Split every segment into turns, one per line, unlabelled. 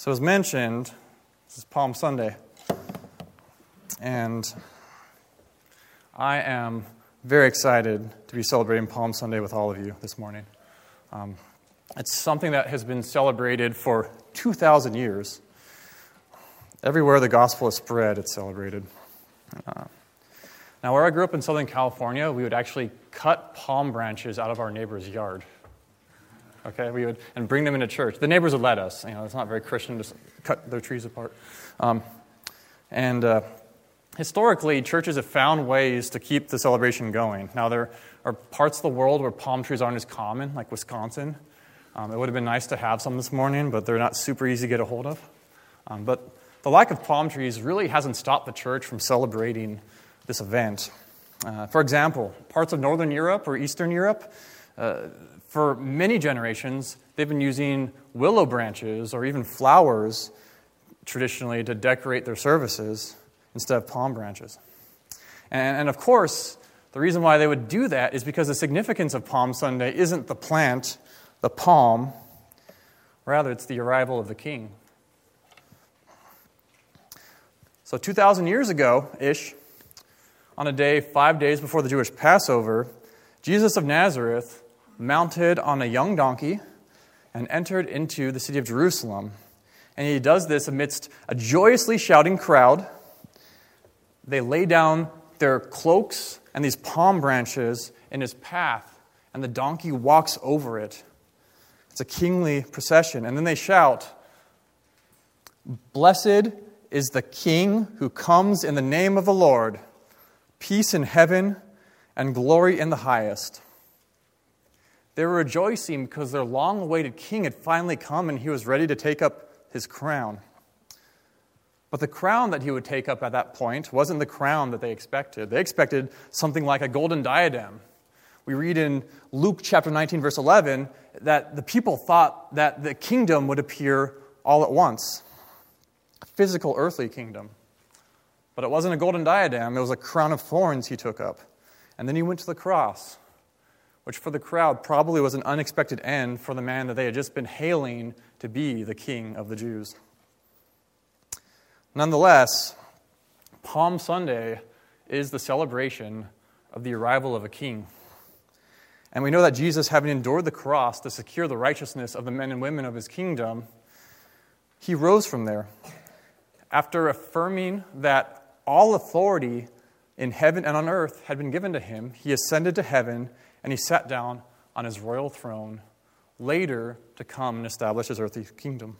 So as mentioned, this is Palm Sunday, and I am very excited to be celebrating Palm Sunday with all of you this morning. It's something that has been celebrated for 2,000 years. Everywhere the gospel is spread, it's celebrated. Now, where I grew up in Southern California, we would actually cut palm branches out of our neighbor's yard. Okay, we would and bring them into church. The neighbors would let us. It's not very Christian to cut their trees apart. Historically, churches have found ways to keep the celebration going. Now, there are parts of the world where palm trees aren't as common, like Wisconsin. It would have been nice to have some this morning, but they're not super easy to get a hold of. But the lack of palm trees really hasn't stopped the church from celebrating this event. For example, parts of Northern Europe or Eastern Europe, for many generations, they've been using willow branches or even flowers traditionally to decorate their services instead of palm branches. And of course, the reason why they would do that is because the significance of Palm Sunday isn't the plant, the palm, rather it's the arrival of the king. So 2,000 years ago-ish, on a day 5 days before the Jewish Passover, Jesus of Nazareth mounted on a young donkey and entered into the city of Jerusalem. And he does this amidst a joyously shouting crowd. They lay down their cloaks and these palm branches in his path, and the donkey walks over it. It's a kingly procession. And then they shout, "Blessed is the King who comes in the name of the Lord. Peace in heaven and glory in the highest." They were rejoicing because their long-awaited king had finally come and he was ready to take up his crown. But the crown that he would take up at that point wasn't the crown that they expected. They expected something like a golden diadem. We read in Luke chapter 19, verse 11, that the people thought that the kingdom would appear all at once. A physical, earthly kingdom. But it wasn't a golden diadem, it was a crown of thorns he took up. And then he went to the cross, which for the crowd probably was an unexpected end for the man that they had just been hailing to be the king of the Jews. Nonetheless, Palm Sunday is the celebration of the arrival of a king. And we know that Jesus, having endured the cross to secure the righteousness of the men and women of his kingdom, he rose from there. After affirming that all authority in heaven and on earth had been given to him, he ascended to heaven and he sat down on his royal throne, later to come and establish his earthly kingdom.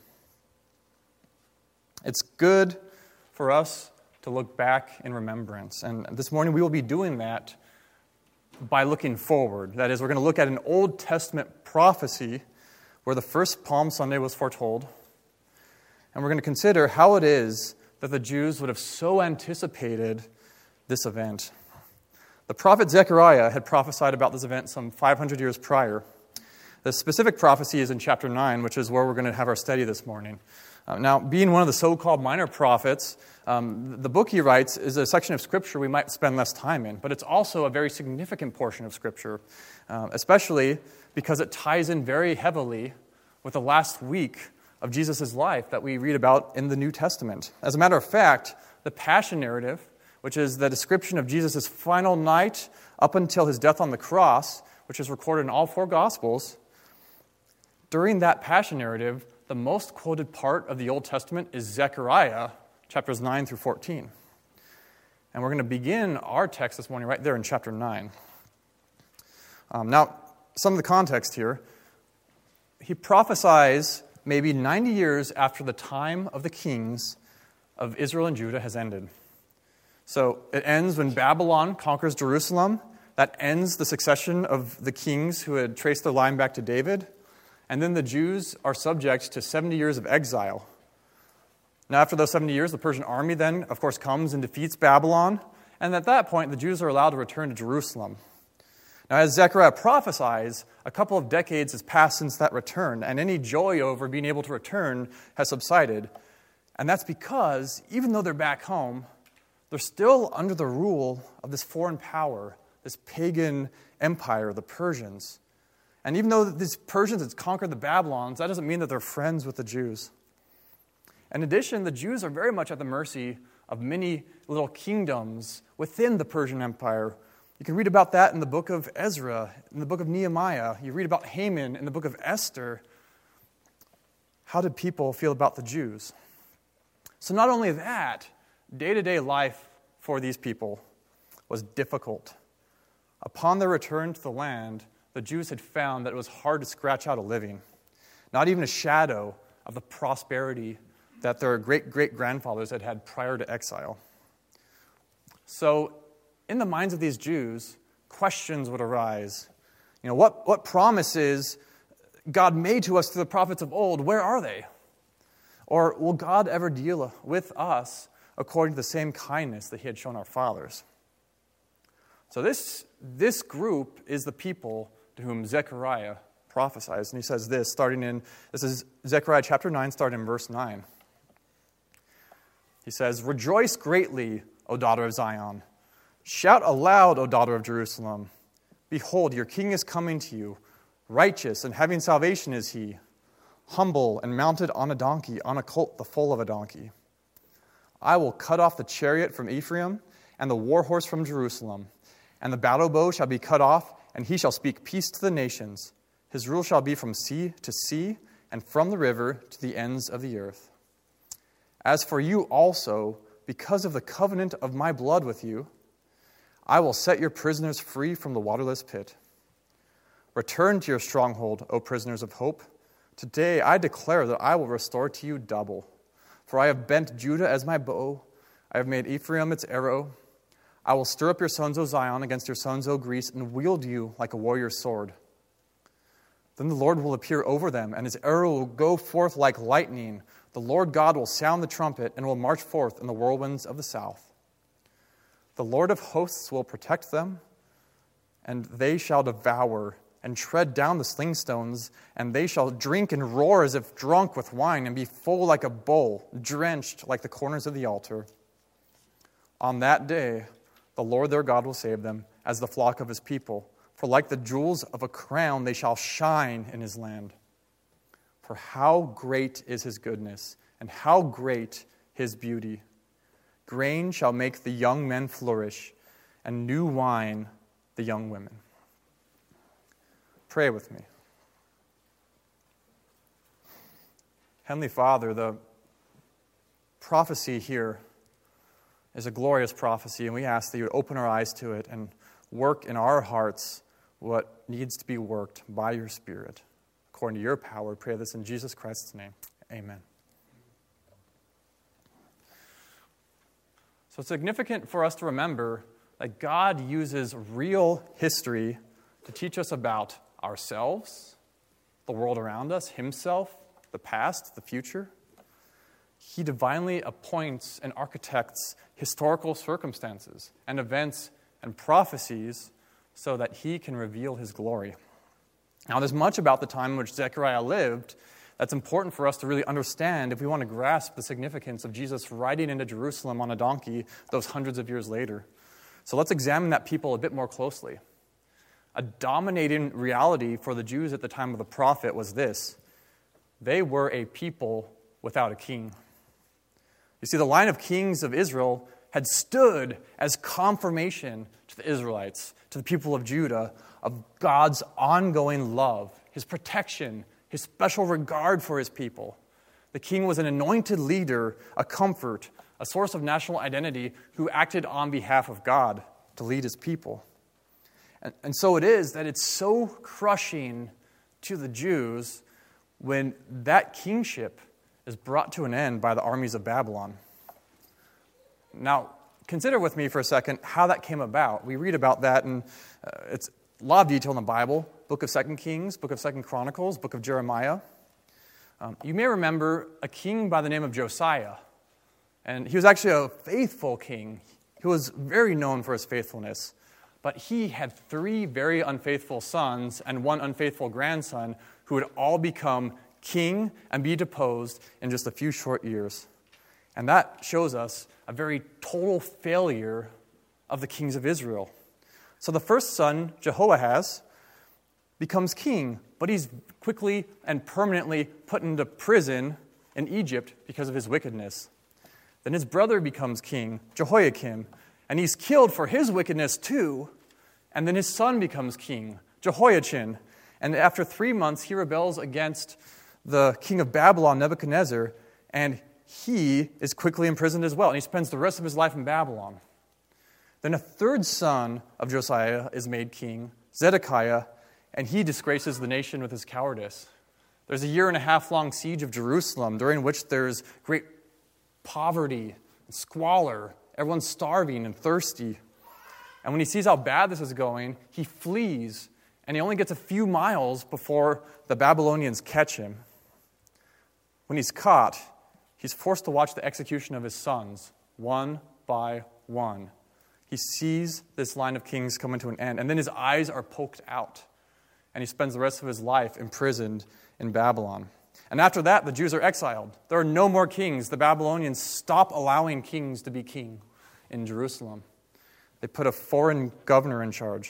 It's good for us to look back in remembrance. And this morning we will be doing that by looking forward. That is, we're going to look at an Old Testament prophecy where the first Palm Sunday was foretold. And we're going to consider how it is that the Jews would have so anticipated this event. The prophet Zechariah had prophesied about this event some 500 years prior. The specific prophecy is in chapter 9, which is where we're going to have our study this morning. Now, being one of the so-called minor prophets, the book he writes is a section of Scripture we might spend less time in, but it's also a very significant portion of Scripture, especially because it ties in very heavily with the last week of Jesus' life that we read about in the New Testament. As a matter of fact, the Passion narrative, which is the description of Jesus' final night up until his death on the cross, which is recorded in all four Gospels, during that Passion narrative, the most quoted part of the Old Testament is Zechariah, chapters 9 through 14. And we're going to begin our text this morning right there in chapter 9. Now, some of the context here. He prophesies maybe 90 years after the time of the kings of Israel and Judah has ended. So it ends when Babylon conquers Jerusalem. That ends the succession of the kings who had traced their line back to David. And then the Jews are subject to 70 years of exile. Now, after those 70 years, the Persian army then, of course, comes and defeats Babylon. And at that point, the Jews are allowed to return to Jerusalem. Now, as Zechariah prophesies, a couple of decades has passed since that return, and any joy over being able to return has subsided. And that's because, even though they're back home, they're still under the rule of this foreign power, this pagan empire, the Persians. And even though these Persians had conquered the Babylons, that doesn't mean that they're friends with the Jews. In addition, the Jews are very much at the mercy of many little kingdoms within the Persian Empire. You can read about that in the book of Ezra, in the book of Nehemiah. You read about Haman in the book of Esther. How did people feel about the Jews? So not only that, day-to-day life for these people was difficult. Upon their return to the land, the Jews had found that it was hard to scratch out a living, not even a shadow of the prosperity that their great-great-grandfathers had had prior to exile. So, in the minds of these Jews, questions would arise. What promises God made to us through the prophets of old, where are they? Or will God ever deal with us according to the same kindness that he had shown our fathers? So this group is the people to whom Zechariah prophesies. And he says this is Zechariah chapter 9, starting in verse 9. He says, "Rejoice greatly, O daughter of Zion. Shout aloud, O daughter of Jerusalem. Behold, your king is coming to you. Righteous and having salvation is he. Humble and mounted on a donkey, on a colt, the foal of a donkey. I will cut off the chariot from Ephraim and the war horse from Jerusalem. And the battle bow shall be cut off, and he shall speak peace to the nations. His rule shall be from sea to sea, and from the river to the ends of the earth. As for you also, because of the covenant of my blood with you, I will set your prisoners free from the waterless pit. Return to your stronghold, O prisoners of hope. Today I declare that I will restore to you double. For I have bent Judah as my bow. I have made Ephraim its arrow. I will stir up your sons, O Zion, against your sons, O Greece, and wield you like a warrior's sword. Then the Lord will appear over them, and his arrow will go forth like lightning. The Lord God will sound the trumpet and will march forth in the whirlwinds of the south. The Lord of hosts will protect them, and they shall devour and tread down the sling stones, and they shall drink and roar as if drunk with wine, and be full like a bowl, drenched like the corners of the altar. On that day, the Lord their God will save them as the flock of his people. For like the jewels of a crown, they shall shine in his land. For how great is his goodness, and how great his beauty. Grain shall make the young men flourish, and new wine the young women." Pray with me. Heavenly Father, the prophecy here is a glorious prophecy, and we ask that you would open our eyes to it and work in our hearts what needs to be worked by your Spirit. According to your power, we pray this in Jesus Christ's name. Amen. So it's significant for us to remember that God uses real history to teach us about ourselves, the world around us, himself, the past, the future. He divinely appoints and architects historical circumstances and events and prophecies so that he can reveal his glory. Now, there's much about the time in which Zechariah lived that's important for us to really understand if we want to grasp the significance of Jesus riding into Jerusalem on a donkey those hundreds of years later. So let's examine that people a bit more closely. A dominating reality for the Jews at the time of the prophet was this: they were a people without a king. You see, the line of kings of Israel had stood as confirmation to the Israelites, to the people of Judah, of God's ongoing love, his protection, his special regard for his people. The king was an anointed leader, a comfort, a source of national identity who acted on behalf of God to lead his people. And so it is that it's so crushing to the Jews when that kingship is brought to an end by the armies of Babylon. Now, consider with me for a second how that came about. We read about that, and it's a lot of detail in the Bible. Book of 2 Kings, Book of 2 Chronicles, Book of Jeremiah. You may remember a king by the name of Josiah. And he was actually a faithful king. He was very known for his faithfulness. But he had 3 very unfaithful sons and 1 unfaithful grandson who would all become king and be deposed in just a few short years. And that shows us a very total failure of the kings of Israel. So the first son, Jehoahaz, becomes king, but he's quickly and permanently put into prison in Egypt because of his wickedness. Then his brother becomes king, Jehoiakim, and he's killed for his wickedness too. And then his son becomes king, Jehoiachin. And after 3 months, he rebels against the king of Babylon, Nebuchadnezzar, and he is quickly imprisoned as well. And he spends the rest of his life in Babylon. Then a third son of Josiah is made king, Zedekiah, and he disgraces the nation with his cowardice. There's a 1.5-year-long siege of Jerusalem, during which there's great poverty and squalor. Everyone's starving and thirsty. And when he sees how bad this is going, he flees, and he only gets a few miles before the Babylonians catch him. When he's caught, he's forced to watch the execution of his sons, one by one. He sees this line of kings coming to an end, and then his eyes are poked out, and he spends the rest of his life imprisoned in Babylon. And after that, the Jews are exiled. There are no more kings. The Babylonians stop allowing kings to be king in Jerusalem. They put a foreign governor in charge.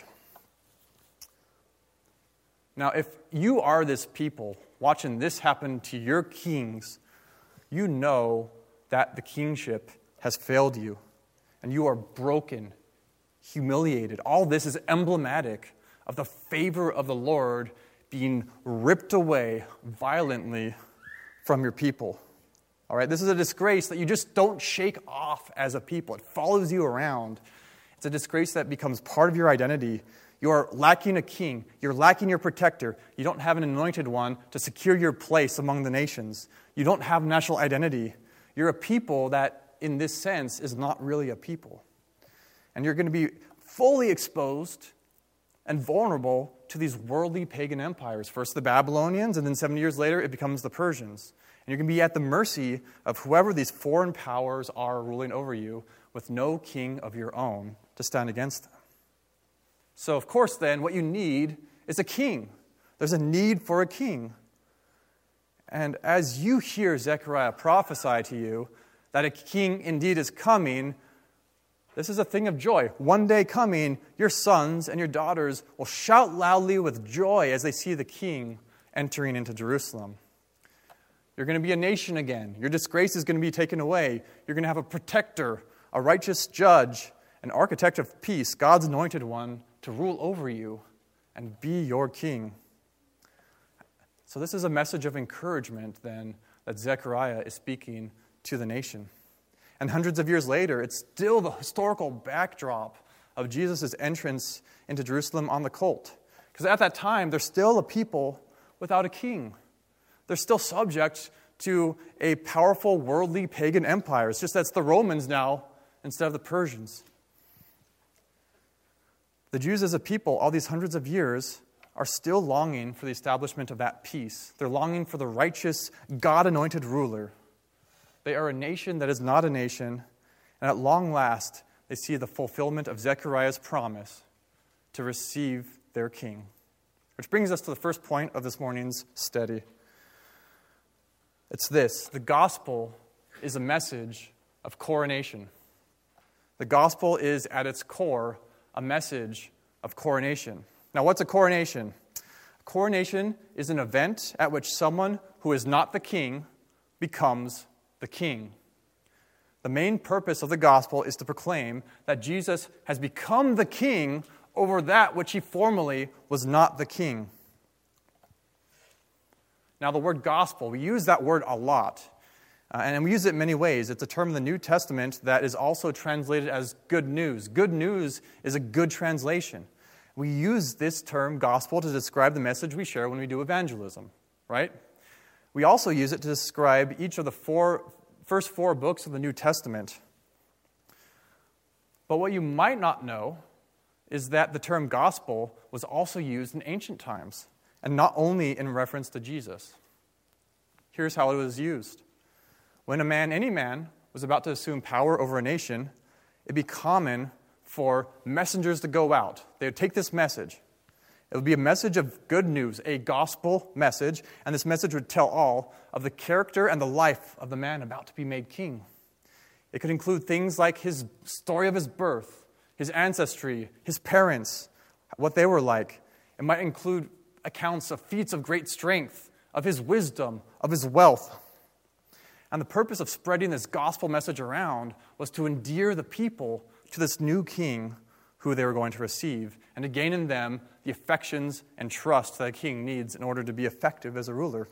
Now, if you are this people watching this happen to your kings, you know that the kingship has failed you, and you are broken, humiliated. All this is emblematic of the favor of the Lord being ripped away violently from your people. All right, this is a disgrace that you just don't shake off as a people. It follows you around. It's a disgrace that becomes part of your identity. You are lacking a king. You're lacking your protector. You don't have an anointed one to secure your place among the nations. You don't have national identity. You're a people that, in this sense, is not really a people. And you're going to be fully exposed and vulnerable to these worldly pagan empires. First the Babylonians, and then 70 years later, it becomes the Persians. And you're going to be at the mercy of whoever these foreign powers are ruling over you, with no king of your own to stand against them. So, of course, then, what you need is a king. There's a need for a king. And as you hear Zechariah prophesy to you that a king indeed is coming, this is a thing of joy. One day coming, your sons and your daughters will shout loudly with joy as they see the king entering into Jerusalem. You're going to be a nation again. Your disgrace is going to be taken away. You're going to have a protector, a righteous judge, an architect of peace, God's anointed one, to rule over you and be your king. So this is a message of encouragement, then, that Zechariah is speaking to the nation. And hundreds of years later, it's still the historical backdrop of Jesus' entrance into Jerusalem on the colt. Because at that time, they're still a people without a king. They're still subject to a powerful worldly pagan empire. It's just that's the Romans now instead of the Persians. The Jews as a people, all these hundreds of years, are still longing for the establishment of that peace. They're longing for the righteous, God-anointed ruler. They are a nation that is not a nation, and at long last, they see the fulfillment of Zechariah's promise to receive their king. Which brings us to the first point of this morning's study. It's this: the gospel is a message of coronation. The gospel is, at its core, a message of coronation. Now, what's a coronation? A coronation is an event at which someone who is not the king becomes the king. The main purpose of the gospel is to proclaim that Jesus has become the king over that which he formerly was not the king. Now, the word gospel, we use that word a lot. And we use it in many ways. It's a term in the New Testament that is also translated as good news. Good news is a good translation. We use this term, gospel, to describe the message we share when we do evangelism, right? We also use it to describe each of the first four books of the New Testament. But what you might not know is that the term gospel was also used in ancient times, and not only in reference to Jesus. Here's how it was used. When any man, was about to assume power over a nation, it'd be common for messengers to go out. They would take this message. It would be a message of good news, a gospel message, and this message would tell all of the character and the life of the man about to be made king. It could include things like his story of his birth, his ancestry, his parents, what they were like. It might include accounts of feats of great strength, of his wisdom, of his wealth. And the purpose of spreading this gospel message around was to endear the people to this new king who they were going to receive, and to gain in them the affections and trust that a king needs in order to be effective as a ruler.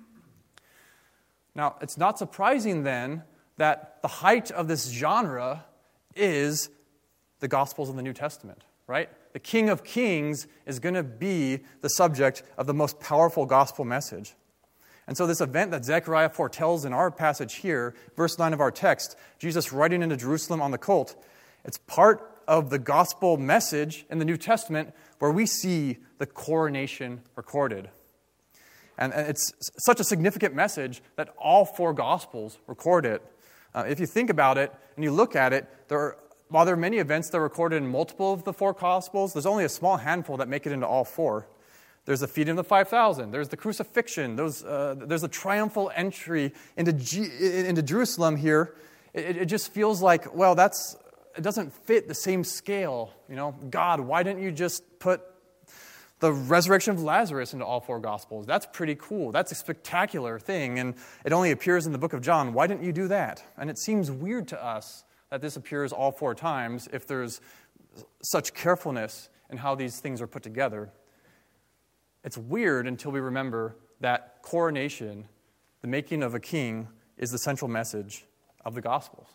Now, it's not surprising then that the height of this genre is the Gospels in the New Testament, right? The King of Kings is going to be the subject of the most powerful gospel message. And so this event that Zechariah foretells in our passage here, verse 9 of our text, Jesus riding into Jerusalem on the colt, it's part of the gospel message in the New Testament where we see the coronation recorded. And it's such a significant message that all four Gospels record it. If you think about it and you look at it, while there are many events that are recorded in multiple of the four Gospels, there's only a small handful that make it into all four. There's the feeding of the 5,000. There's the crucifixion. There's the triumphal entry into Jerusalem here. It just feels like, well, it doesn't fit the same scale. God, why didn't you just put the resurrection of Lazarus into all four Gospels? That's pretty cool. That's a spectacular thing, and it only appears in the book of John. Why didn't you do that? And it seems weird to us that this appears all four times if there's such carefulness in how these things are put together. It's weird until we remember that coronation, the making of a king, is the central message of the Gospels.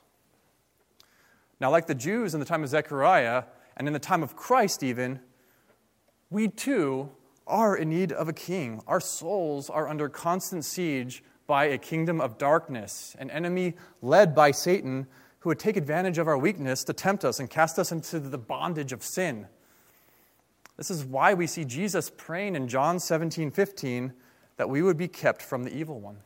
Now, like the Jews in the time of Zechariah, and in the time of Christ even, we too are in need of a king. Our souls are under constant siege by a kingdom of darkness, an enemy led by Satan who would take advantage of our weakness to tempt us and cast us into the bondage of sin. This is why we see Jesus praying in John 17:15 that we would be kept from the evil one.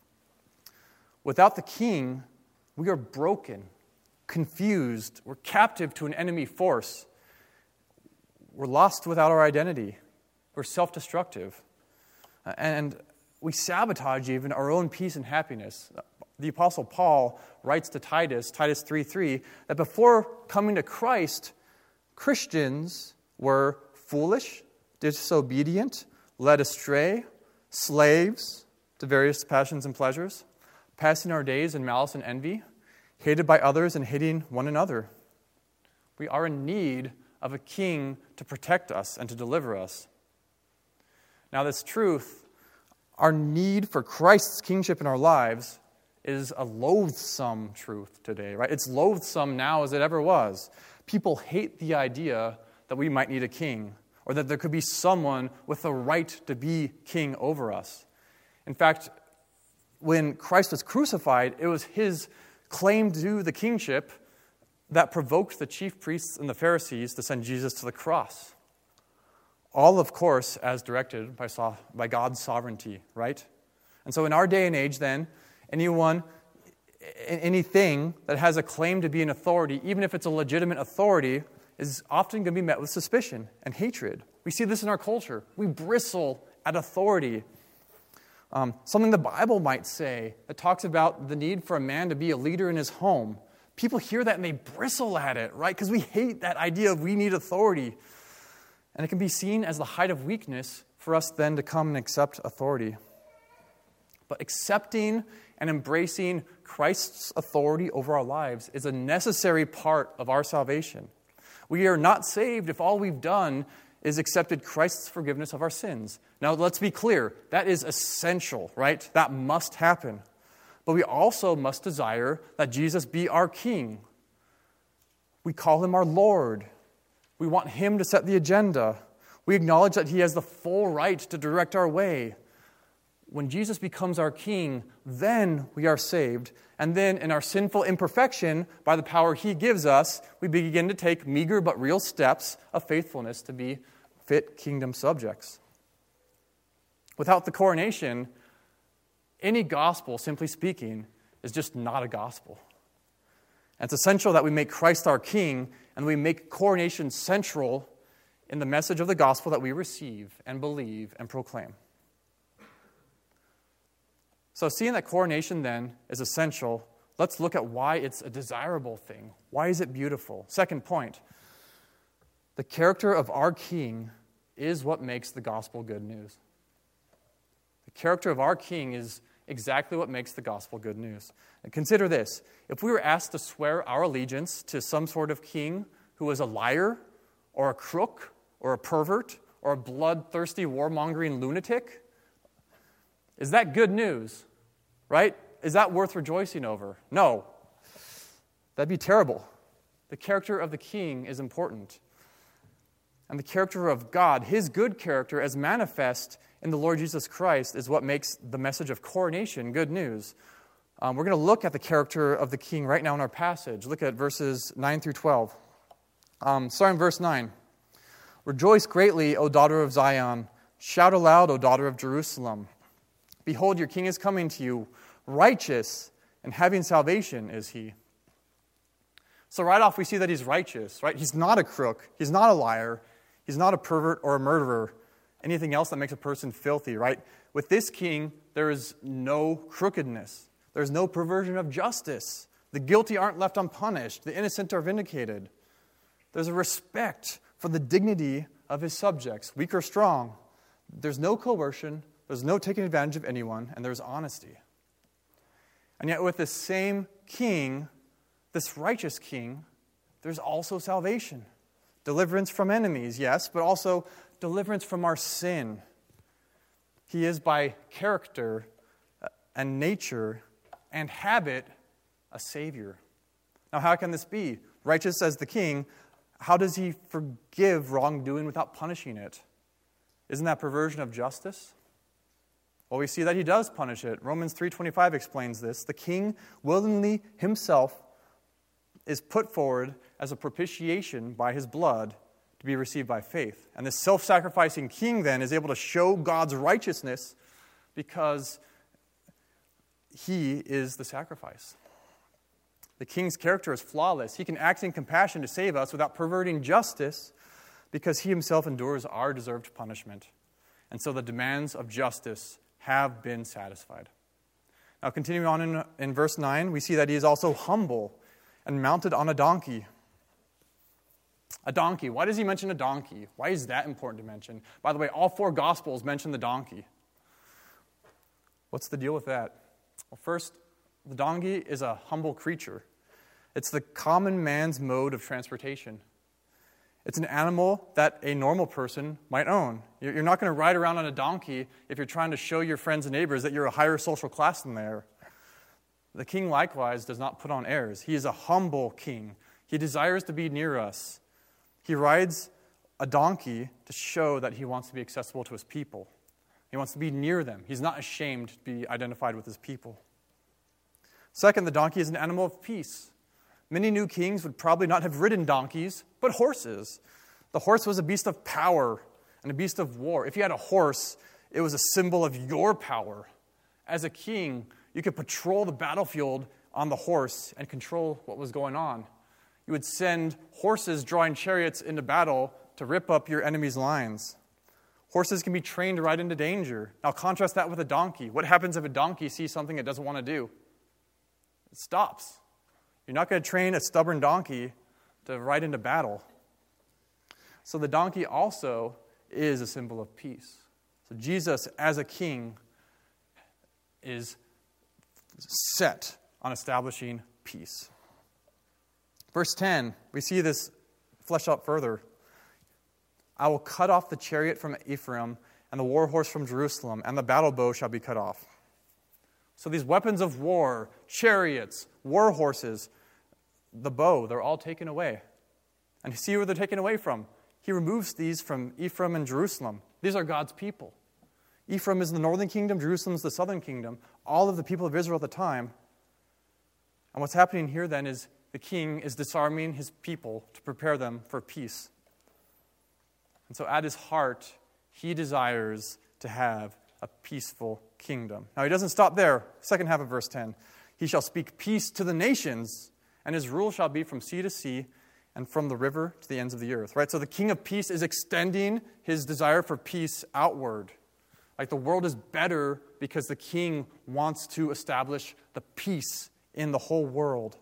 Without the king, we are broken, confused, we're captive to an enemy force. We're lost without our identity. We're self-destructive. And we sabotage even our own peace and happiness. The Apostle Paul writes to Titus 3:3, that before coming to Christ, Christians were foolish, disobedient, led astray, slaves to various passions and pleasures, passing our days in malice and envy, hated by others and hating one another. We are in need of a king to protect us and to deliver us. Now, this truth, our need for Christ's kingship in our lives, is a loathsome truth today, right? It's loathsome now as it ever was. People hate the idea that we might need a king, or that there could be someone with the right to be king over us. In fact, when Christ was crucified, it was his claim to the kingship that provoked the chief priests and the Pharisees to send Jesus to the cross. All, of course, as directed by God's sovereignty, right? And so in our day and age, then, anything that has a claim to be an authority, even if it's a legitimate authority, is often going to be met with suspicion and hatred. We see this in our culture. We bristle at authority. Something the Bible might say that talks about the need for a man to be a leader in his home. People hear that and they bristle at it, right? Because we hate that idea of we need authority. And it can be seen as the height of weakness for us then to come and accept authority. But accepting and embracing Christ's authority over our lives is a necessary part of our salvation. We are not saved if all we've done is accepted Christ's forgiveness of our sins. Now, let's be clear. That is essential, right? That must happen. But we also must desire that Jesus be our King. We call him our Lord. We want him to set the agenda. We acknowledge that he has the full right to direct our way. When Jesus becomes our King, then we are saved. And then in our sinful imperfection, by the power he gives us, we begin to take meager but real steps of faithfulness to be fit kingdom subjects. Without the coronation, any gospel, simply speaking, is just not a gospel. And it's essential that we make Christ our King and we make coronation central in the message of the gospel that we receive and believe and proclaim. So seeing that coronation then is essential, let's look at why it's a desirable thing. Why is it beautiful? Second point, the character of our King is what makes the gospel good news. The character of our King is exactly what makes the gospel good news. And consider this. If we were asked to swear our allegiance to some sort of king who was a liar or a crook or a pervert or a bloodthirsty warmongering lunatic, is that good news? Right? Is that worth rejoicing over? No. That'd be terrible. The character of the king is important. And the character of God, his good character as manifest in the Lord Jesus Christ, is what makes the message of coronation good news. We're going to look at the character of the king right now in our passage. Look at verses 9 through 12. Starting in verse 9. Rejoice greatly, O daughter of Zion. Shout aloud, O daughter of Jerusalem. Behold, your king is coming to you. Righteous and having salvation is he. So right off we see that he's righteous, right? He's not a crook. He's not a liar. He's not a pervert or a murderer. Anything else that makes a person filthy, right? With this king, there is no crookedness. There's no perversion of justice. The guilty aren't left unpunished. The innocent are vindicated. There's a respect for the dignity of his subjects, weak or strong. There's no coercion. There's no taking advantage of anyone. And there's honesty. And yet with this same king, this righteous king, there's also salvation. Deliverance from enemies, yes, but also deliverance from our sin. He is by character and nature and habit a Savior. Now, how can this be? Righteous as the king, how does he forgive wrongdoing without punishing it? Isn't that perversion of justice? Well, we see that he does punish it. Romans 3:25 explains this. The king willingly himself is put forward as a propitiation by his blood to be received by faith. And this self-sacrificing king then is able to show God's righteousness because he is the sacrifice. The king's character is flawless. He can act in compassion to save us without perverting justice because he himself endures our deserved punishment. And so the demands of justice have been satisfied. Now, continuing on in verse 9, we see that he is also humble and mounted on a donkey. A donkey. Why does he mention a donkey? Why is that important to mention? By the way, all four Gospels mention the donkey. What's the deal with that? Well, first, the donkey is a humble creature. It's the common man's mode of transportation. It's an animal that a normal person might own. You're not going to ride around on a donkey if you're trying to show your friends and neighbors that you're a higher social class than they are. The king likewise does not put on airs. He is a humble king. He desires to be near us. He rides a donkey to show that he wants to be accessible to his people. He wants to be near them. He's not ashamed to be identified with his people. Second, the donkey is an animal of peace. Many new kings would probably not have ridden donkeys, but horses. The horse was a beast of power and a beast of war. If you had a horse, it was a symbol of your power. As a king, you could patrol the battlefield on the horse and control what was going on. You would send horses drawing chariots into battle to rip up your enemy's lines. Horses can be trained to ride into danger. Now contrast that with a donkey. What happens if a donkey sees something it doesn't want to do? It stops. You're not going to train a stubborn donkey to ride into battle. So the donkey also is a symbol of peace. So Jesus, as a king, is set on establishing peace. Verse 10, we see this fleshed out further. I will cut off the chariot from Ephraim and the war horse from Jerusalem, and the battle bow shall be cut off. So these weapons of war, chariots, war horses, the bow, they're all taken away. And see where they're taken away from. He removes these from Ephraim and Jerusalem. These are God's people. Ephraim is the northern kingdom, Jerusalem is the southern kingdom, all of the people of Israel at the time. And what's happening here then is the king is disarming his people to prepare them for peace. And so at his heart, he desires to have a peaceful kingdom. Now he doesn't stop there. Second half of verse 10. He shall speak peace to the nations, and his rule shall be from sea to sea and from the river to the ends of the earth. Right? So the king of peace is extending his desire for peace outward. Like the world is better because the king wants to establish the peace in the whole world.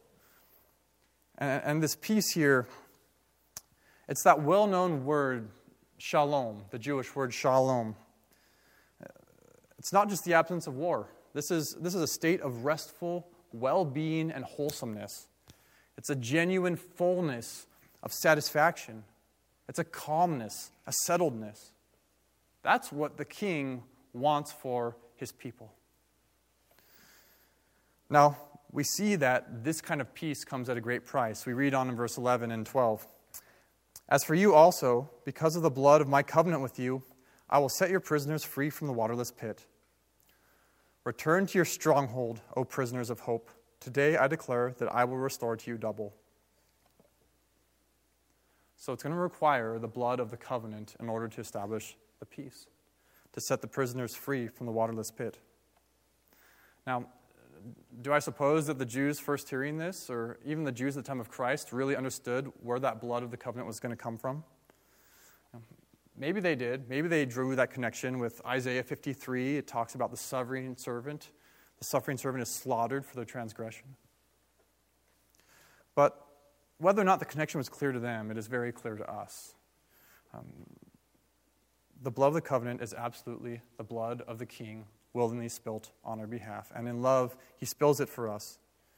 And this peace here, it's that well-known word, shalom, the Jewish word shalom. It's not just the absence of war. This is a state of restful well-being and wholesomeness. It's a genuine fullness of satisfaction. It's a calmness, a settledness. That's what the king wants for his people. Now, we see that this kind of peace comes at a great price. We read on in verse 11 and 12. As for you also, because of the blood of my covenant with you, I will set your prisoners free from the waterless pit. Return to your stronghold, O prisoners of hope. Today I declare that I will restore to you double. So it's going to require the blood of the covenant in order to establish the peace, to set the prisoners free from the waterless pit. Now, do I suppose that the Jews first hearing this, or even the Jews at the time of Christ, really understood where that blood of the covenant was going to come from? Maybe they did. Maybe they drew that connection with Isaiah 53. It talks about the suffering servant. The suffering servant is slaughtered for their transgression. But whether or not the connection was clear to them, it is very clear to us. The blood of the covenant is absolutely the blood of the King, willingly spilt on our behalf. And in love, he spills it for us.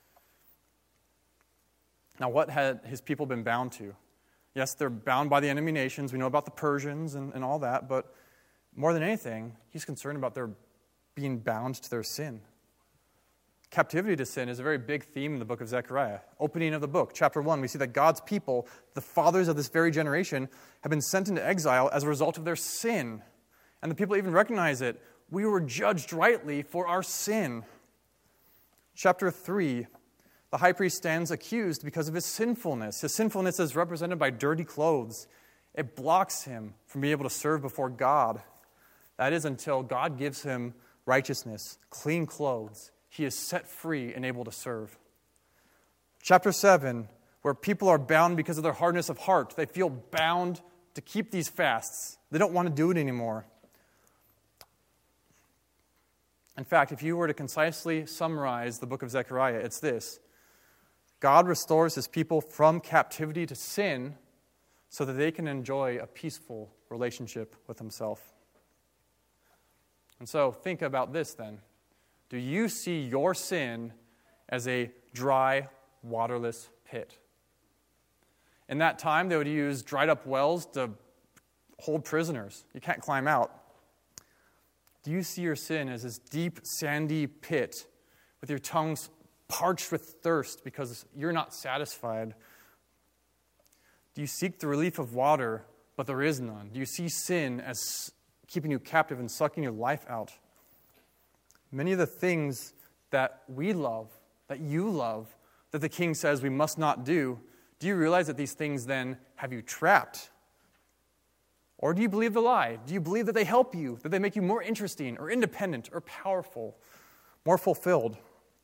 Now, what had his people been bound to? Yes, they're bound by the enemy nations. We know about the Persians and all that. But more than anything, he's concerned about their being bound to their sin. Captivity to sin is a very big theme in the book of Zechariah. Opening of the book, chapter 1, we see that God's people, the fathers of this very generation, have been sent into exile as a result of their sin. And the people even recognize it. We were judged rightly for our sin. Chapter 3, the high priest stands accused because of his sinfulness. His sinfulness is represented by dirty clothes. It blocks him from being able to serve before God. That is until God gives him righteousness, clean clothes. He is set free and able to serve. Chapter 7, where people are bound because of their hardness of heart. They feel bound to keep these fasts. They don't want to do it anymore. In fact, if you were to concisely summarize the book of Zechariah, it's this. God restores his people from captivity to sin so that they can enjoy a peaceful relationship with himself. And so think about this then. Do you see your sin as a dry, waterless pit? In that time, they would use dried up wells to hold prisoners. You can't climb out. Do you see your sin as this deep, sandy pit with your tongues parched with thirst because you're not satisfied? Do you seek the relief of water, but there is none? Do you see sin as keeping you captive and sucking your life out? Many of the things that we love, that you love, that the king says we must not do, do you realize that these things then have you trapped? Or do you believe the lie? Do you believe that they help you, that they make you more interesting or independent or powerful, more fulfilled?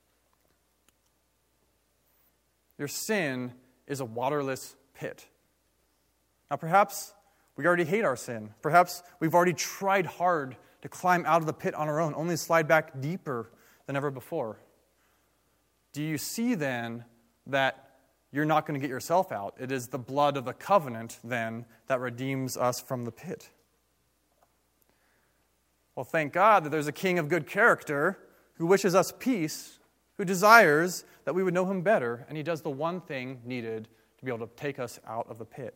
Your sin is a waterless pit. Now, perhaps we already hate our sin. Perhaps we've already tried hard to climb out of the pit on our own, only to slide back deeper than ever before. Do you see then that you're not going to get yourself out? It is the blood of the covenant then that redeems us from the pit. Well, thank God that there's a king of good character who wishes us peace, who desires that we would know him better, and he does the one thing needed to be able to take us out of the pit.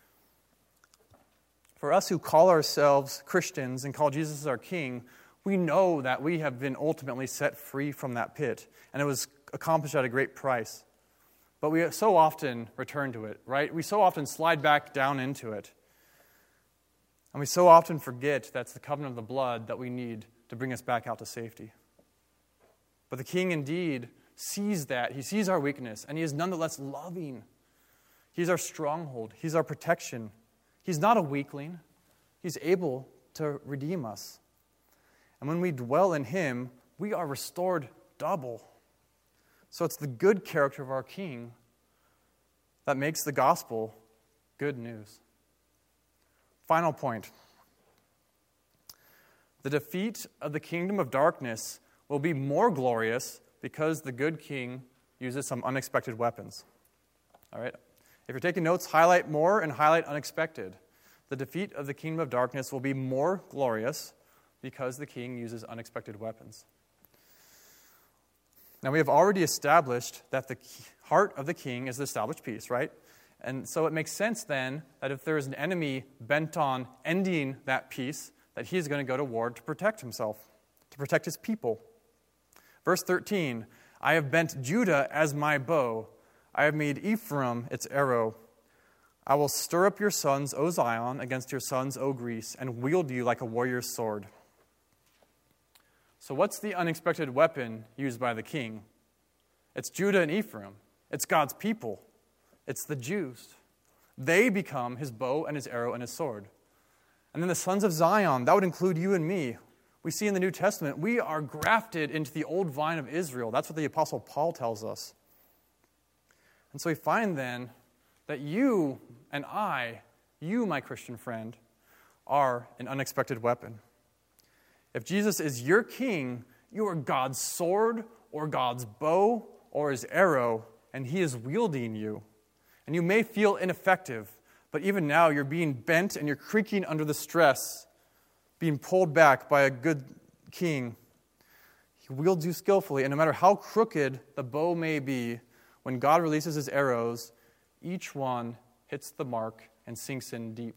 For us who call ourselves Christians and call Jesus as our King, we know that we have been ultimately set free from that pit, and it was accomplished at a great price. But we so often return to it, right? We so often slide back down into it. And we so often forget that's the covenant of the blood that we need to bring us back out to safety. But the King indeed sees that. He sees our weakness, and he is nonetheless loving. He's our stronghold. He's our protection. He's not a weakling. He's able to redeem us. And when we dwell in him, we are restored double. So it's the good character of our King that makes the gospel good news. Final point. The defeat of the kingdom of darkness will be more glorious because the good King uses some unexpected weapons. All right? If you're taking notes, highlight more and highlight unexpected. The defeat of the kingdom of darkness will be more glorious because the King uses unexpected weapons. Now, we have already established that the heart of the king is the established peace, right? And so it makes sense then that if there is an enemy bent on ending that peace, that he is going to go to war to protect himself, to protect his people. Verse 13, I have bent Judah as my bow. I have made Ephraim its arrow. I will stir up your sons, O Zion, against your sons, O Greece, and wield you like a warrior's sword. So what's the unexpected weapon used by the king? It's Judah and Ephraim. It's God's people. It's the Jews. They become his bow and his arrow and his sword. And then the sons of Zion, that would include you and me. We see in the New Testament, we are grafted into the old vine of Israel. That's what the Apostle Paul tells us. And so we find then that you and I, you, my Christian friend, are an unexpected weapon. If Jesus is your king, you are God's sword or God's bow or his arrow, and he is wielding you. And you may feel ineffective, but even now you're being bent and you're creaking under the stress, being pulled back by a good king. He wields you skillfully, and no matter how crooked the bow may be, when God releases his arrows, each one hits the mark and sinks in deep.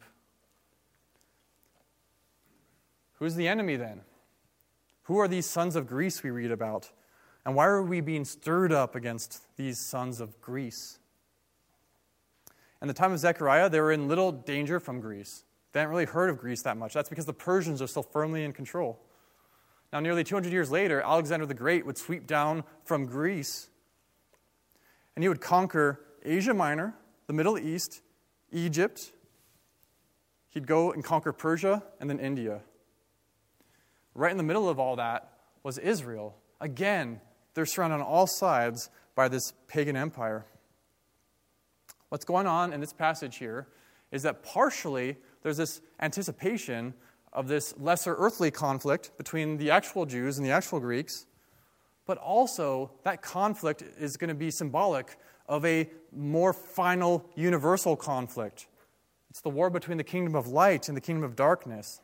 Who's the enemy then? Who are these sons of Greece we read about? And why are we being stirred up against these sons of Greece? In the time of Zechariah, they were in little danger from Greece. They hadn't really heard of Greece that much. That's because the Persians are still firmly in control. Now, nearly 200 years later, Alexander the Great would sweep down from Greece, and he would conquer Asia Minor, the Middle East, Egypt. He'd go and conquer Persia and then India. Right in the middle of all that was Israel. Again, they're surrounded on all sides by this pagan empire. What's going on in this passage here is that partially there's this anticipation of this lesser earthly conflict between the actual Jews and the actual Greeks, but also that conflict is going to be symbolic of a more final universal conflict. It's the war between the kingdom of light and the kingdom of darkness.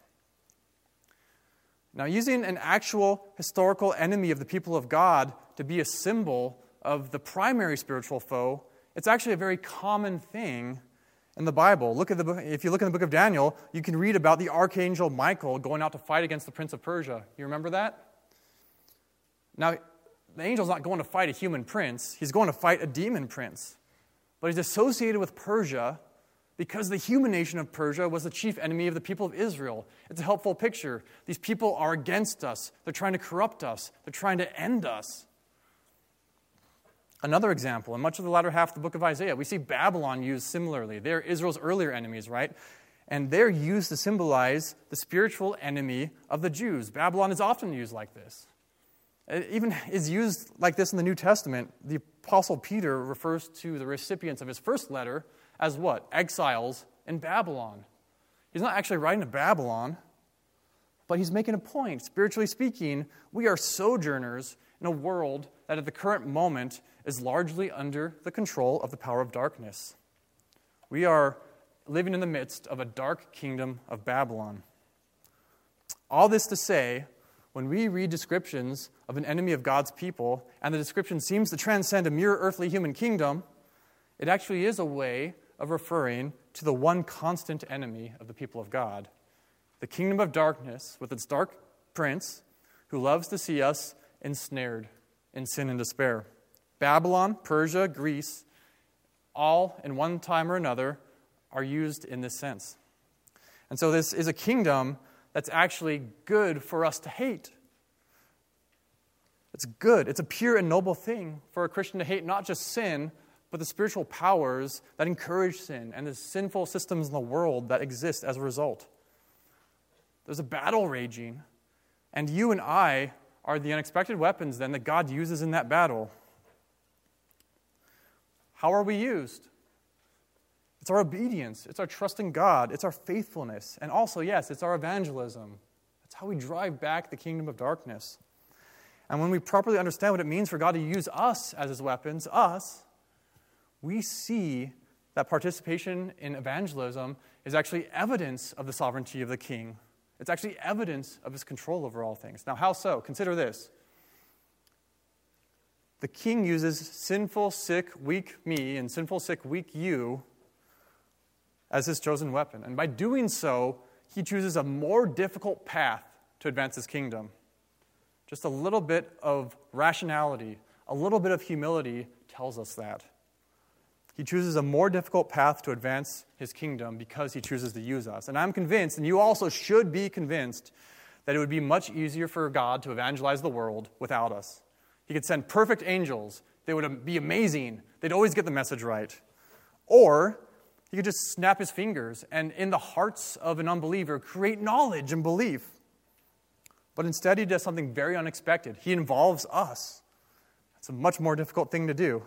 Now, using an actual historical enemy of the people of God to be a symbol of the primary spiritual foe, it's actually a very common thing in the Bible. If you look in the book of Daniel, you can read about the archangel Michael going out to fight against the prince of Persia. You remember that? Now, the angel's not going to fight a human prince. He's going to fight a demon prince. But he's associated with Persia because the human nation of Persia was the chief enemy of the people of Israel. It's a helpful picture. These people are against us. They're trying to corrupt us. They're trying to end us. Another example, in much of the latter half of the book of Isaiah, we see Babylon used similarly. They're Israel's earlier enemies, right? And they're used to symbolize the spiritual enemy of the Jews. Babylon is often used like this. It even is used like this in the New Testament. The Apostle Peter refers to the recipients of his first letter as what? Exiles in Babylon. He's not actually writing to Babylon, but he's making a point. Spiritually speaking, we are sojourners in a world that at the current moment is largely under the control of the power of darkness. We are living in the midst of a dark kingdom of Babylon. All this to say, when we read descriptions of an enemy of God's people, and the description seems to transcend a mere earthly human kingdom, it actually is a way of referring to the one constant enemy of the people of God, the kingdom of darkness with its dark prince who loves to see us ensnared in sin and despair. Babylon, Persia, Greece, all in one time or another are used in this sense. And so this is a kingdom that's actually good for us to hate. It's good. It's a pure and noble thing for a Christian to hate not just sin, but the spiritual powers that encourage sin and the sinful systems in the world that exist as a result. There's a battle raging, and you and I are the unexpected weapons then that God uses in that battle. How are we used? It's our obedience. It's our trust in God. It's our faithfulness. And also, yes, it's our evangelism. It's how we drive back the kingdom of darkness. And when we properly understand what it means for God to use us as his weapons, we see that participation in evangelism is actually evidence of the sovereignty of the king. It's actually evidence of his control over all things. Now, how so? Consider this. the king uses sinful, sick, weak me and sinful, sick, weak you as his chosen weapon. And by doing so, he chooses a more difficult path to advance his kingdom. Just a little bit of rationality, a little bit of humility tells us that. He chooses a more difficult path to advance his kingdom because he chooses to use us. And I'm convinced, and you also should be convinced, that it would be much easier for God to evangelize the world without us. He could send perfect angels. They would be amazing. They'd always get the message right. Or he could just snap his fingers and in the hearts of an unbeliever create knowledge and belief. But instead he does something very unexpected. He involves us. It's a much more difficult thing to do.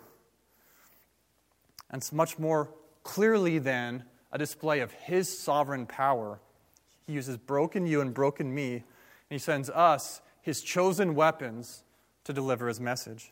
And it's much more clearly then a display of his sovereign power. He uses broken you and broken me, and he sends us, his chosen weapons, to deliver his message.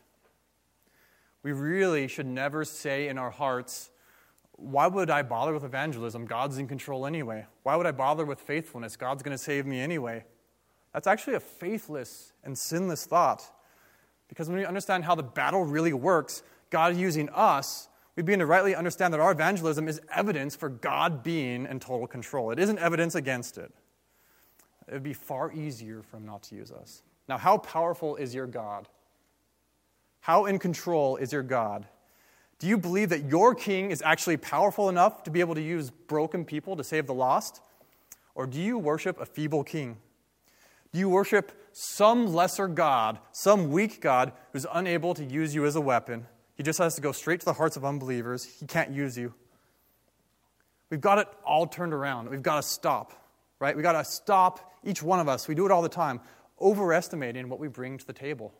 We really should never say in our hearts, why would I bother with evangelism? God's in control anyway. Why would I bother with faithfulness? God's going to save me anyway. That's actually a faithless and sinless thought. Because when we understand how the battle really works, God using us, we begin to rightly understand that our evangelism is evidence for God being in total control. It isn't evidence against it. It would be far easier for him not to use us. Now, how powerful is your God? How in control is your God? Do you believe that your king is actually powerful enough to be able to use broken people to save the lost? Or do you worship a feeble king? Do you worship some lesser God, some weak God who's unable to use you as a weapon? He just has to go straight to the hearts of unbelievers. He can't use you. We've got it all turned around. We've got to stop, right? We've got to stop, each one of us. We do it all the time, overestimating what we bring to the table.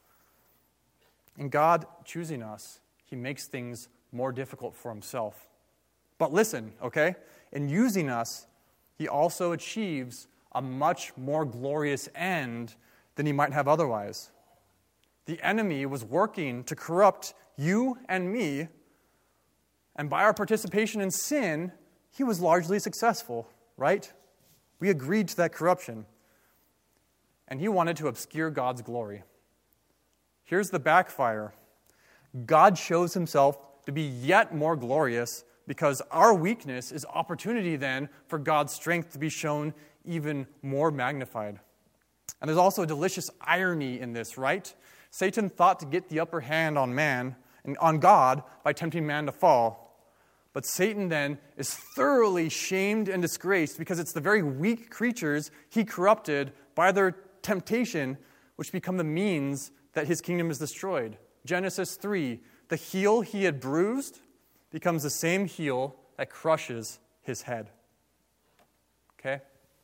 And God choosing us, he makes things more difficult for himself. But listen, okay? In using us, he also achieves a much more glorious end than he might have otherwise. The enemy was working to corrupt you and me, and by our participation in sin, he was largely successful, right? We agreed to that corruption, and he wanted to obscure God's glory. Here's the backfire. God shows himself to be yet more glorious because our weakness is opportunity then for God's strength to be shown even more magnified. And there's also a delicious irony in this, right? Satan thought to get the upper hand on man and on God by tempting man to fall. But Satan then is thoroughly shamed and disgraced because it's the very weak creatures he corrupted by their temptation which become the means that his kingdom is destroyed. Genesis 3, the heel he had bruised becomes the same heel that crushes his head. Okay?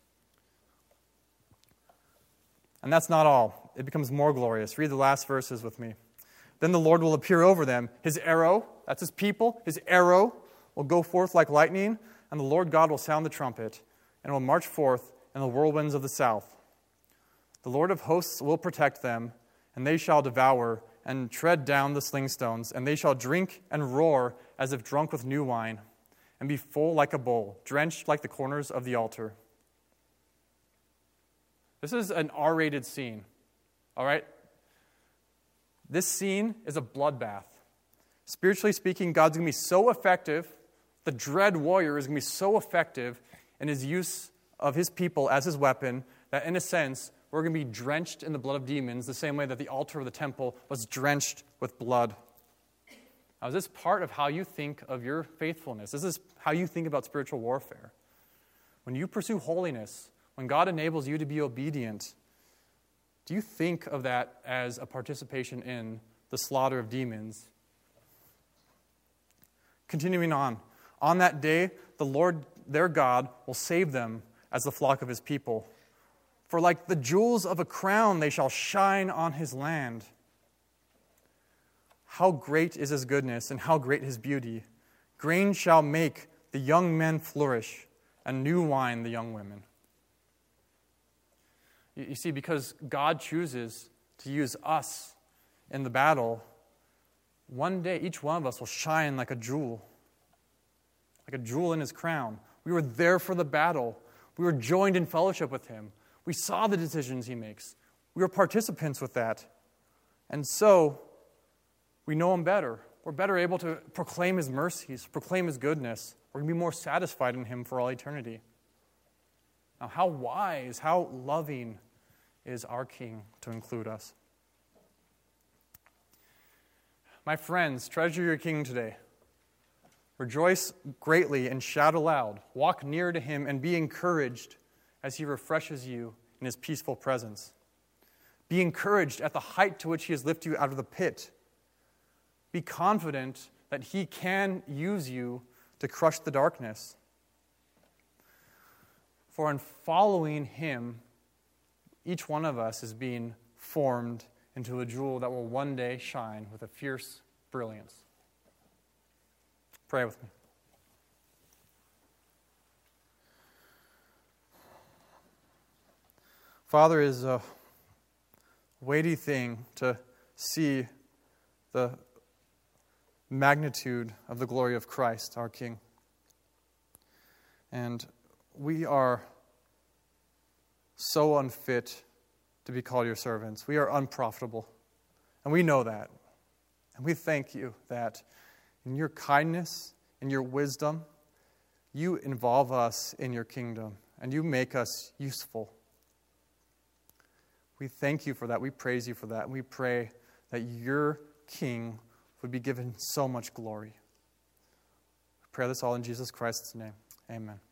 And that's not all. It becomes more glorious. Read the last verses with me. Then the Lord will appear over them. His arrow, that's his people, his arrow will go forth like lightning, and the Lord God will sound the trumpet, and will march forth in the whirlwinds of the south. The Lord of hosts will protect them, and they shall devour and tread down the slingstones, and they shall drink and roar as if drunk with new wine, and be full like a bowl, drenched like the corners of the altar. This is an R-rated scene, all right? This scene is a bloodbath. Spiritually speaking, God's going to be so effective, the dread warrior is going to be so effective in his use of his people as his weapon that, in a sense, we're going to be drenched in the blood of demons the same way that the altar of the temple was drenched with blood. Now, is this part of how you think of your faithfulness? Is this how you think about spiritual warfare? When you pursue holiness, when God enables you to be obedient, do you think of that as a participation in the slaughter of demons? Continuing on that day, the Lord, their God, will save them as the flock of his people. For like the jewels of a crown, they shall shine on his land. How great is his goodness, and how great his beauty. Grain shall make the young men flourish, and new wine the young women. You see, because God chooses to use us in the battle, one day each one of us will shine like a jewel in his crown. We were there for the battle. We were joined in fellowship with him. We saw the decisions he makes. We were participants with that. And so, we know him better. We're better able to proclaim his mercies, proclaim his goodness. We're going to be more satisfied in him for all eternity. Now, how wise, how loving is our King to include us? My friends, treasure your King today. Rejoice greatly and shout aloud. Walk near to him and be encouraged as he refreshes you in his peaceful presence. Be encouraged at the height to which he has lifted you out of the pit. Be confident that he can use you to crush the darkness. For in following him, each one of us is being formed into a jewel that will one day shine with a fierce brilliance. Pray with me. Father, it is a weighty thing to see the magnitude of the glory of Christ, our King. And we are so unfit to be called your servants. We are unprofitable. And we know that. And we thank you that in your kindness, in your wisdom, you involve us in your kingdom and you make us useful. We thank you for that. We praise you for that. And we pray that your King would be given so much glory. We pray this all in Jesus Christ's name. Amen.